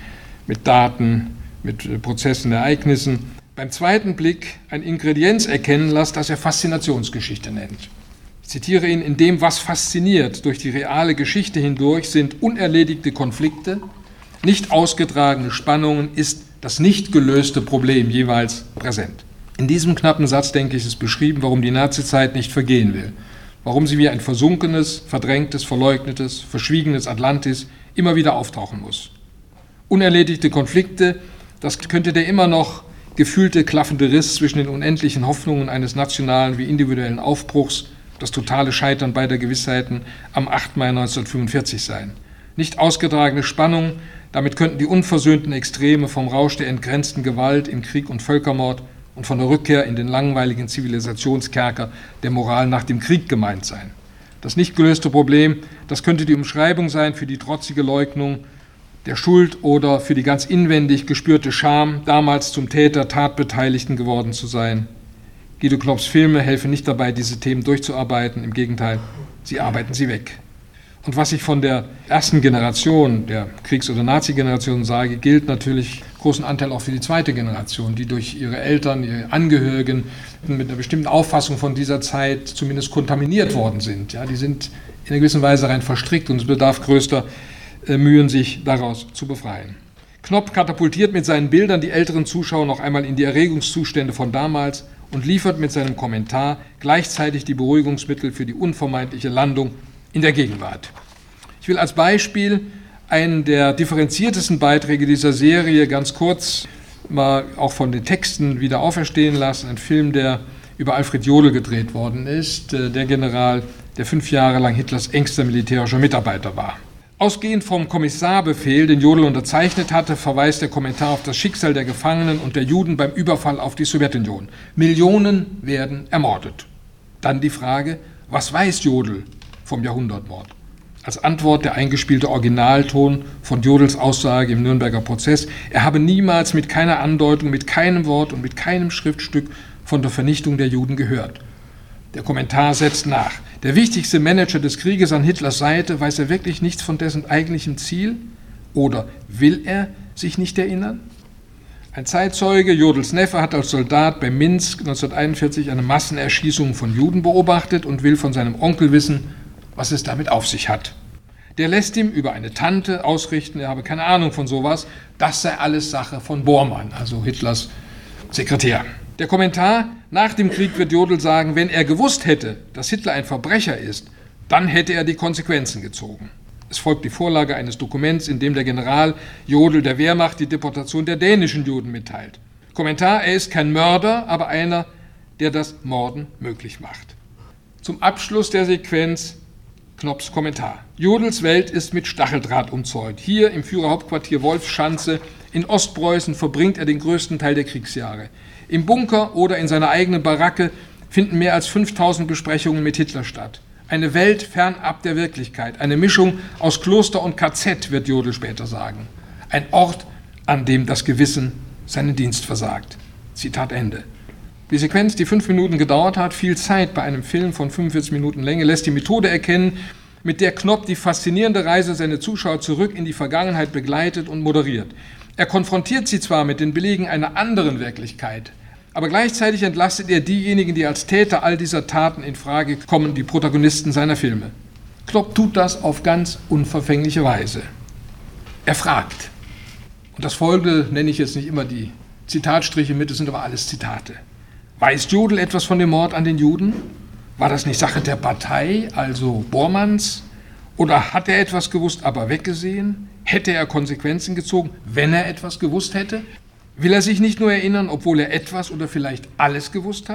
Daten, mit Prozessen, Ereignissen, beim zweiten Blick ein Ingredienz erkennen lässt, das er Faszinationsgeschichte nennt. Ich zitiere ihn: In dem, was fasziniert durch die reale Geschichte hindurch, sind unerledigte Konflikte, nicht ausgetragene Spannungen, ist das nicht gelöste Problem jeweils präsent. In diesem knappen Satz, denke ich, ist beschrieben, warum die Nazizeit nicht vergehen will, warum sie wie ein versunkenes, verdrängtes, verleugnetes, verschwiegenes Atlantis immer wieder auftauchen muss. Unerledigte Konflikte, das könnte der immer noch gefühlte klaffende Riss zwischen den unendlichen Hoffnungen eines nationalen wie individuellen Aufbruchs, das totale Scheitern beider Gewissheiten am 8. Mai 1945 sein. Nicht ausgetragene Spannung, damit könnten die unversöhnten Extreme vom Rausch der entgrenzten Gewalt in Krieg und Völkermord und von der Rückkehr in den langweiligen Zivilisationskerker der Moral nach dem Krieg gemeint sein. Das nicht gelöste Problem, das könnte die Umschreibung sein für die trotzige Leugnung der Schuld oder für die ganz inwendig gespürte Scham, damals zum Täter Tatbeteiligten geworden zu sein. Guido Knopps Filme helfen nicht dabei, diese Themen durchzuarbeiten. Im Gegenteil, sie arbeiten sie weg. Und was ich von der ersten Generation, der Kriegs- oder Nazi-Generation sage, gilt natürlich großen Anteil auch für die zweite Generation, die durch ihre Eltern, ihre Angehörigen mit einer bestimmten Auffassung von dieser Zeit zumindest kontaminiert worden sind. Ja, die sind in einer gewissen Weise rein verstrickt und es bedarf größter Mühen, sich daraus zu befreien. Knopp katapultiert mit seinen Bildern die älteren Zuschauer noch einmal in die Erregungszustände von damals und liefert mit seinem Kommentar gleichzeitig die Beruhigungsmittel für die unvermeidliche Landung in der Gegenwart. Ich will als Beispiel einen der differenziertesten Beiträge dieser Serie ganz kurz mal auch von den Texten wieder auferstehen lassen. Ein Film, der über Alfred Jodl gedreht worden ist, der General, der 5 Jahre lang Hitlers engster militärischer Mitarbeiter war. Ausgehend vom Kommissarbefehl, den Jodl unterzeichnet hatte, verweist der Kommentar auf das Schicksal der Gefangenen und der Juden beim Überfall auf die Sowjetunion. Millionen werden ermordet. Dann die Frage, was weiß Jodl vom Jahrhundertmord? Als Antwort der eingespielte Originalton von Jodls Aussage im Nürnberger Prozess, er habe niemals mit keiner Andeutung, mit keinem Wort und mit keinem Schriftstück von der Vernichtung der Juden gehört. Der Kommentar setzt nach. Der wichtigste Manager des Krieges an Hitlers Seite, weiß er wirklich nichts von dessen eigentlichem Ziel? Oder will er sich nicht erinnern? Ein Zeitzeuge, Jodls Neffe, hat als Soldat bei Minsk 1941 eine Massenerschießung von Juden beobachtet und will von seinem Onkel wissen, was es damit auf sich hat. Der lässt ihm über eine Tante ausrichten, er habe keine Ahnung von sowas, das sei alles Sache von Bormann, also Hitlers Sekretär. Der Kommentar: Nach dem Krieg wird Jodl sagen, wenn er gewusst hätte, dass Hitler ein Verbrecher ist, dann hätte er die Konsequenzen gezogen. Es folgt die Vorlage eines Dokuments, in dem der General Jodl der Wehrmacht die Deportation der dänischen Juden mitteilt. Kommentar: Er ist kein Mörder, aber einer, der das Morden möglich macht. Zum Abschluss der Sequenz Knopps Kommentar. Jodls Welt ist mit Stacheldraht umzäunt. Hier im Führerhauptquartier Wolfschanze in Ostpreußen verbringt er den größten Teil der Kriegsjahre. Im Bunker oder in seiner eigenen Baracke finden mehr als 5000 Besprechungen mit Hitler statt. Eine Welt fernab der Wirklichkeit, eine Mischung aus Kloster und KZ, wird Jodl später sagen. Ein Ort, an dem das Gewissen seinen Dienst versagt. Zitat Ende. Die Sequenz, die 5 Minuten gedauert hat, viel Zeit bei einem Film von 45 Minuten Länge, lässt die Methode erkennen, mit der Knopp die faszinierende Reise seiner Zuschauer zurück in die Vergangenheit begleitet und moderiert. Er konfrontiert sie zwar mit den Belegen einer anderen Wirklichkeit, aber gleichzeitig entlastet er diejenigen, die als Täter all dieser Taten in Frage kommen, die Protagonisten seiner Filme. Knopp tut das auf ganz unverfängliche Weise. Er fragt, und das Folgende nenne ich jetzt nicht immer die Zitatstriche mit, es sind aber alles Zitate. Weiß Jodl etwas von dem Mord an den Juden? War das nicht Sache der Partei, also Bormanns? Oder hat er etwas gewusst, aber weggesehen? Hätte er Konsequenzen gezogen, wenn er etwas gewusst hätte? Will er sich nicht nur erinnern, obwohl er etwas oder vielleicht alles gewusst hat?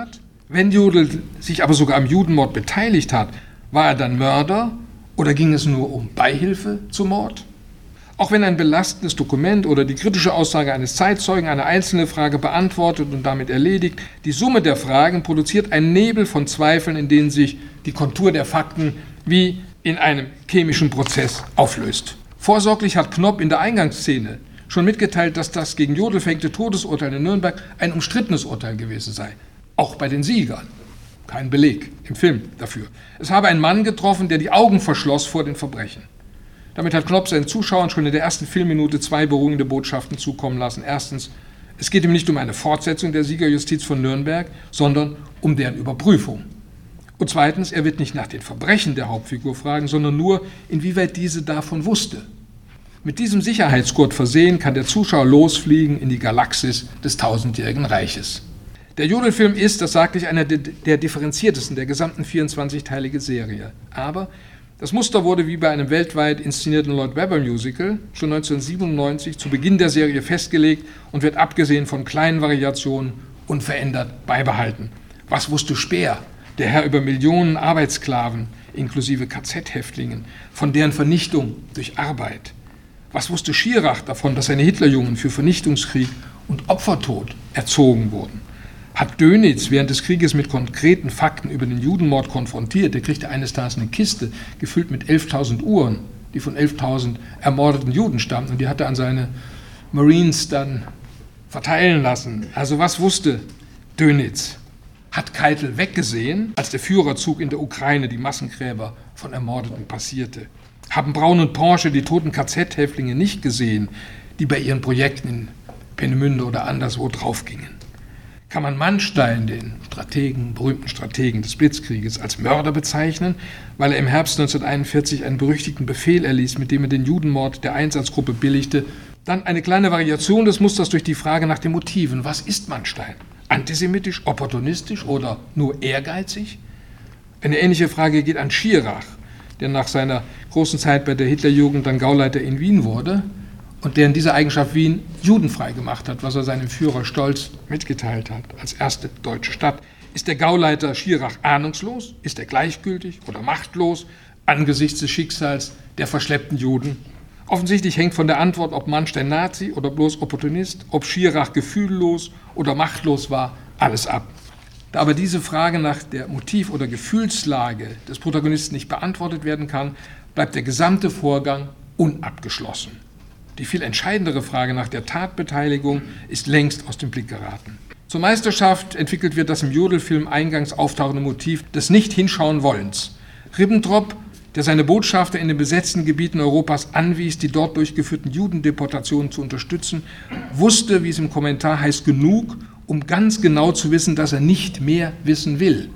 Wenn Jodl sich aber sogar am Judenmord beteiligt hat, war er dann Mörder oder ging es nur um Beihilfe zum Mord? Auch wenn ein belastendes Dokument oder die kritische Aussage eines Zeitzeugen eine einzelne Frage beantwortet und damit erledigt, die Summe der Fragen produziert einen Nebel von Zweifeln, in denen sich die Kontur der Fakten wie in einem chemischen Prozess auflöst. Vorsorglich hat Knopp in der Eingangsszene schon mitgeteilt, dass das gegen Jodl verhängte Todesurteil in Nürnberg ein umstrittenes Urteil gewesen sei. Auch bei den Siegern. Kein Beleg im Film dafür. Es habe einen Mann getroffen, der die Augen verschloss vor den Verbrechen. Damit hat Knopp seinen Zuschauern schon in der ersten Filmminute 2 beruhigende Botschaften zukommen lassen. Erstens, es geht ihm nicht um eine Fortsetzung der Siegerjustiz von Nürnberg, sondern um deren Überprüfung. Und zweitens, er wird nicht nach den Verbrechen der Hauptfigur fragen, sondern nur, inwieweit diese davon wusste. Mit diesem Sicherheitsgurt versehen, kann der Zuschauer losfliegen in die Galaxis des tausendjährigen Reiches. Der Jodl-Film ist, das sagte ich, einer der differenziertesten der gesamten 24-teilige Serie. Aber das Muster wurde wie bei einem weltweit inszenierten Lloyd Webber Musical schon 1997 zu Beginn der Serie festgelegt und wird abgesehen von kleinen Variationen unverändert beibehalten. Was wusste Speer, der Herr über Millionen Arbeitssklaven inklusive KZ-Häftlingen, von deren Vernichtung durch Arbeit? Was wusste Schirach davon, dass seine Hitlerjungen für Vernichtungskrieg und Opfertod erzogen wurden? Hat Dönitz während des Krieges mit konkreten Fakten über den Judenmord konfrontiert? Der kriegte eines Tages eine Kiste, gefüllt mit 11.000 Uhren, die von 11.000 ermordeten Juden stammten. Und die hat er an seine Marines dann verteilen lassen. Also was wusste Dönitz? Hat Keitel weggesehen, als der Führerzug in der Ukraine die Massengräber von Ermordeten passierte? Haben Braun und Porsche die toten KZ-Häftlinge nicht gesehen, die bei ihren Projekten in Peenemünde oder anderswo draufgingen? Kann man Manstein, den berühmten Strategen des Blitzkrieges, als Mörder bezeichnen, weil er im Herbst 1941 einen berüchtigten Befehl erließ, mit dem er den Judenmord der Einsatzgruppe billigte? Dann eine kleine Variation des Musters durch die Frage nach den Motiven. Was ist Manstein? Antisemitisch, opportunistisch oder nur ehrgeizig? Eine ähnliche Frage geht an Schirach, der nach seiner großen Zeit bei der Hitlerjugend dann Gauleiter in Wien wurde und der in dieser Eigenschaft Wien judenfrei gemacht hat, was er seinem Führer stolz mitgeteilt hat, als erste deutsche Stadt. Ist der Gauleiter Schirach ahnungslos? Ist er gleichgültig oder machtlos angesichts des Schicksals der verschleppten Juden? Offensichtlich hängt von der Antwort, ob Manstein Nazi oder bloß Opportunist, ob Schirach gefühllos oder machtlos war, alles ab. Da aber diese Frage nach der Motiv- oder Gefühlslage des Protagonisten nicht beantwortet werden kann, bleibt der gesamte Vorgang unabgeschlossen. Die viel entscheidendere Frage nach der Tatbeteiligung ist längst aus dem Blick geraten. Zur Meisterschaft entwickelt wird das im Jodl-Film eingangs auftauchende Motiv des Nicht-Hinschauen-Wollens. Ribbentrop, der seine Botschafter in den besetzten Gebieten Europas anwies, die dort durchgeführten Judendeportationen zu unterstützen, wusste, wie es im Kommentar heißt, genug, um ganz genau zu wissen, dass er nicht mehr wissen will.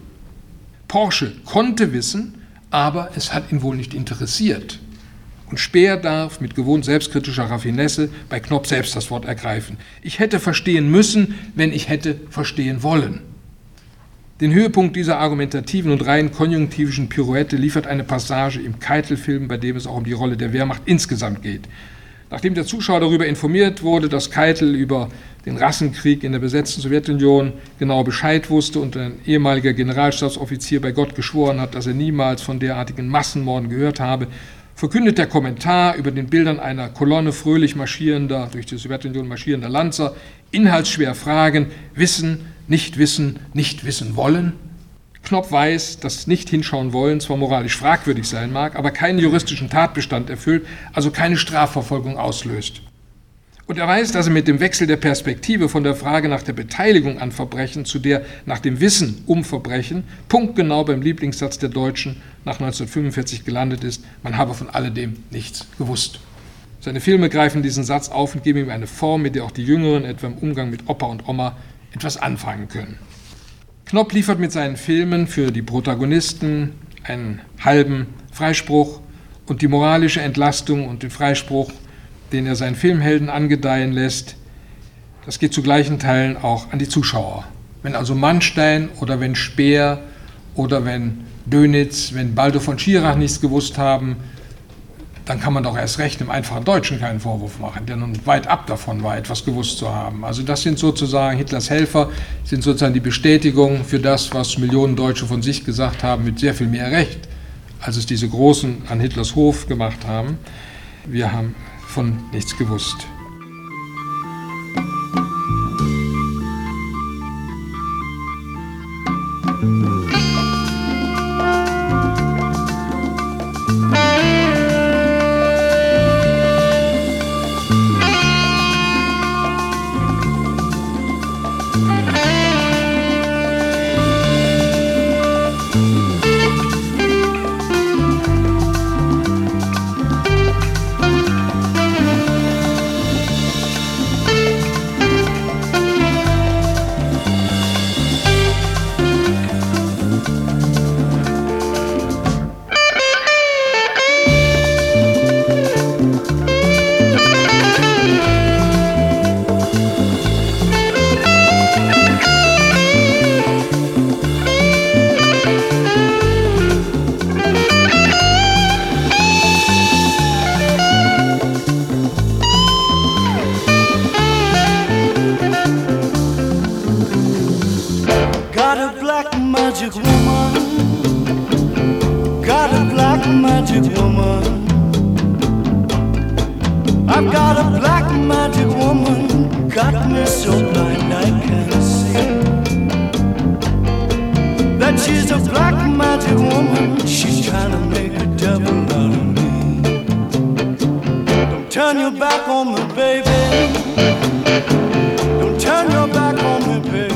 Porsche konnte wissen, aber es hat ihn wohl nicht interessiert. Und Speer darf mit gewohnt selbstkritischer Raffinesse bei Knopp selbst das Wort ergreifen. Ich hätte verstehen müssen, wenn ich hätte verstehen wollen. Den Höhepunkt dieser argumentativen und rein konjunktivischen Pirouette liefert eine Passage im Keitel-Film, bei dem es auch um die Rolle der Wehrmacht insgesamt geht. Nachdem der Zuschauer darüber informiert wurde, dass Keitel über den Rassenkrieg in der besetzten Sowjetunion genau Bescheid wusste und ein ehemaliger Generalstabsoffizier bei Gott geschworen hat, dass er niemals von derartigen Massenmorden gehört habe, verkündet der Kommentar über den Bildern einer Kolonne fröhlich durch die Sowjetunion marschierender Lanzer inhaltsschwer Fragen: Wissen, nicht wissen, nicht wissen wollen? Knopp weiß, dass nicht hinschauen wollen zwar moralisch fragwürdig sein mag, aber keinen juristischen Tatbestand erfüllt, also keine Strafverfolgung auslöst. Und er weiß, dass er mit dem Wechsel der Perspektive von der Frage nach der Beteiligung an Verbrechen zu der nach dem Wissen um Verbrechen punktgenau beim Lieblingssatz der Deutschen nach 1945 gelandet ist: Man habe von alledem nichts gewusst. Seine Filme greifen diesen Satz auf und geben ihm eine Form, mit der auch die Jüngeren, etwa im Umgang mit Opa und Oma, etwas anfangen können. Knopp liefert mit seinen Filmen für die Protagonisten einen halben Freispruch und die moralische Entlastung und den Freispruch, den er seinen Filmhelden angedeihen lässt, das geht zu gleichen Teilen auch an die Zuschauer. Wenn also Manstein oder wenn Speer oder wenn Dönitz, wenn Baldo von Schirach nichts gewusst haben, dann kann man doch erst recht dem einfachen Deutschen keinen Vorwurf machen, der nun weit ab davon war, etwas gewusst zu haben. Also das sind sozusagen Hitlers Helfer, sind sozusagen die Bestätigung für das, was Millionen Deutsche von sich gesagt haben, mit sehr viel mehr Recht, als es diese Großen an Hitlers Hof gemacht haben. Wir haben von nichts gewusst. Magic woman, got a black magic woman. I've got a black magic woman, got me so blind I can't see that she's a black magic woman. She's trying to make a devil out of me. Don't turn your back on me, baby. Don't turn your back on me, baby.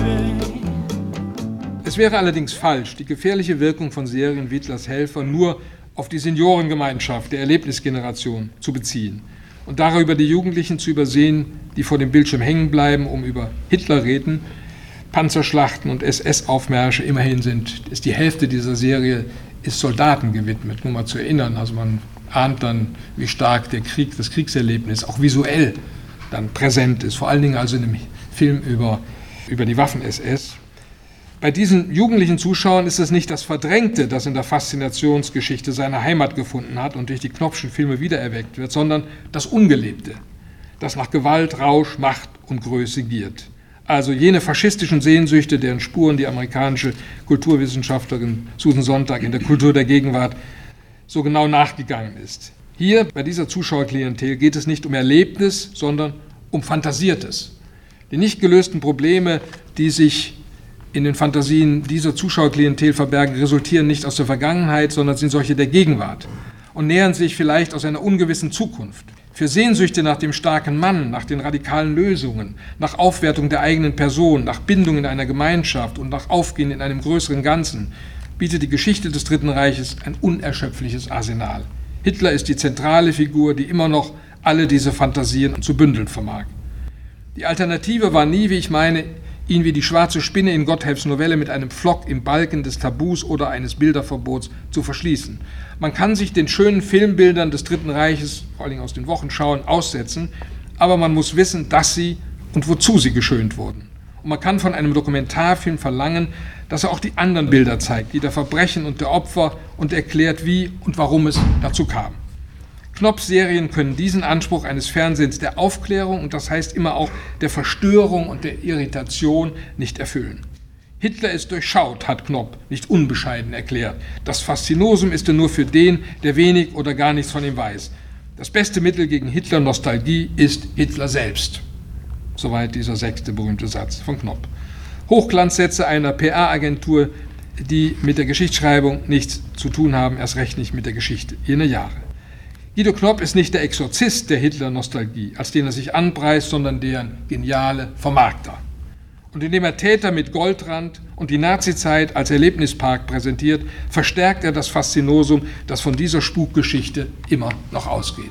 Es wäre allerdings falsch, die gefährliche Wirkung von Serien wie Hitlers Helfer nur auf die Seniorengemeinschaft der Erlebnisgeneration zu beziehen und darüber die Jugendlichen zu übersehen, die vor dem Bildschirm hängen bleiben, um über Hitler reden. Panzerschlachten und SS-Aufmärsche, immerhin ist die Hälfte dieser Serie ist Soldaten gewidmet, nur mal zu erinnern. Also man ahnt dann, wie stark das Kriegserlebnis auch visuell dann präsent ist, vor allen Dingen also in einem Film über die Waffen-SS. Bei diesen jugendlichen Zuschauern ist es nicht das Verdrängte, das in der Faszinationsgeschichte seine Heimat gefunden hat und durch die Knopfschen Filme wiedererweckt wird, sondern das Ungelebte, das nach Gewalt, Rausch, Macht und Größe giert. Also jene faschistischen Sehnsüchte, deren Spuren die amerikanische Kulturwissenschaftlerin Susan Sontag in der Kultur der Gegenwart so genau nachgegangen ist. Hier bei dieser Zuschauerklientel geht es nicht um Erlebnis, sondern um Fantasiertes. Die nicht gelösten Probleme, die sich in den Fantasien dieser Zuschauerklientel verbergen, resultieren nicht aus der Vergangenheit, sondern sind solche der Gegenwart und nähern sich vielleicht aus einer ungewissen Zukunft. Für Sehnsüchte nach dem starken Mann, nach den radikalen Lösungen, nach Aufwertung der eigenen Person, nach Bindung in einer Gemeinschaft und nach Aufgehen in einem größeren Ganzen bietet die Geschichte des Dritten Reiches ein unerschöpfliches Arsenal. Hitler ist die zentrale Figur, die immer noch alle diese Fantasien zu bündeln vermag. Die Alternative war nie, wie ich meine, ihn wie die schwarze Spinne in Gotthelfs Novelle mit einem Pflock im Balken des Tabus oder eines Bilderverbots zu verschließen. Man kann sich den schönen Filmbildern des Dritten Reiches, vor allem aus den Wochenschauen, aussetzen, aber man muss wissen, dass sie und wozu sie geschönt wurden. Und man kann von einem Dokumentarfilm verlangen, dass er auch die anderen Bilder zeigt, die der Verbrechen und der Opfer, und erklärt, wie und warum es dazu kam. Knopf-Serien können diesen Anspruch eines Fernsehens der Aufklärung und das heißt immer auch der Verstörung und der Irritation nicht erfüllen. Hitler ist durchschaut, hat Knopp nicht unbescheiden erklärt. Das Faszinosum ist er nur für den, der wenig oder gar nichts von ihm weiß. Das beste Mittel gegen Hitler-Nostalgie ist Hitler selbst. Soweit dieser 6. berühmte Satz von Knopp. Hochglanzsätze einer PR-Agentur, die mit der Geschichtsschreibung nichts zu tun haben, erst recht nicht mit der Geschichte jener Jahre. Guido Knopp ist nicht der Exorzist der Hitler-Nostalgie, als den er sich anpreist, sondern deren geniale Vermarkter. Und indem er Täter mit Goldrand und die Nazizeit als Erlebnispark präsentiert, verstärkt er das Faszinosum, das von dieser Spukgeschichte immer noch ausgeht.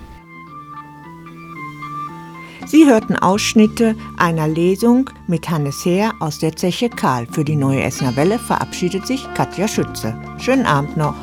Sie hörten Ausschnitte einer Lesung mit Hannes Heer aus der Zeche Karl. Für die Neue Essener Welle verabschiedet sich Katja Schütze. Schönen Abend noch.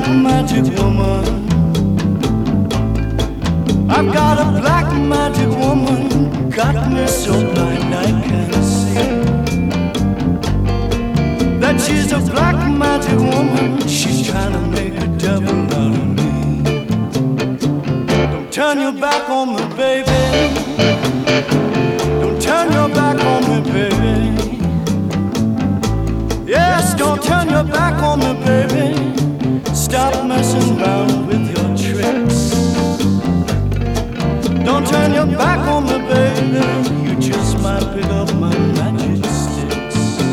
magic woman. I've got a black magic woman, got me so blind I can't see that she's a black magic woman. She's trying to make a devil out of me. Don't turn your back on me, baby. Don't turn your back on me, baby. Yes, don't turn your back on me, baby. Stop messing around with your tricks. Don't turn your back on me, baby. You just might pick up my magic sticks.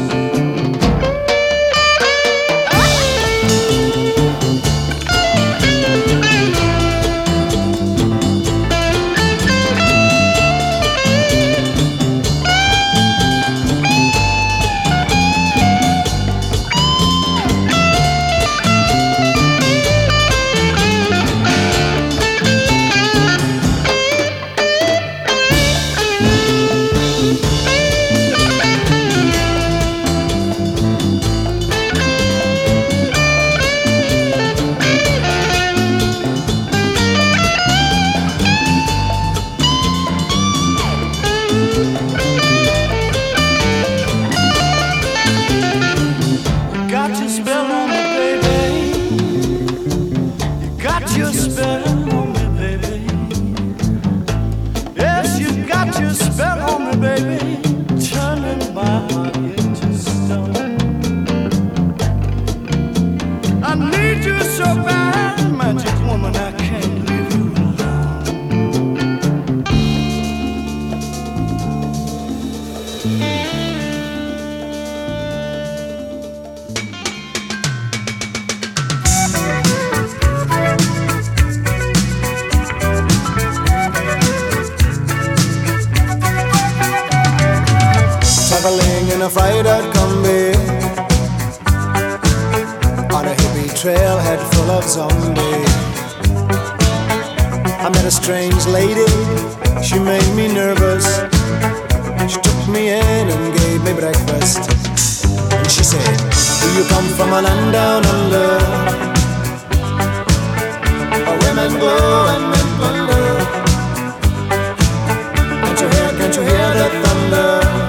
Traveling in a fried-out combi on a hippie trailhead full of zombies. I met a strange lady, she made me nervous. She took me in and gave me breakfast. And she said, do you come from a land down under, where women go and men plunder? Can't you hear the thunder?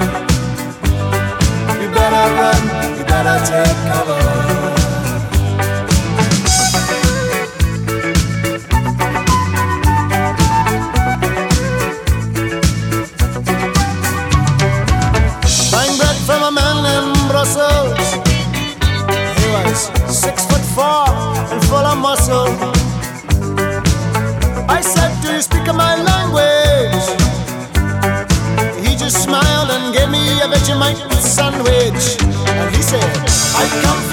You better run, you better take cover. Buying bread from a man in Brussels. He was 6'4" and full of muscle. I said, do you speak my language? He just smiled and gave me a Vegemite sandwich. And he said, I come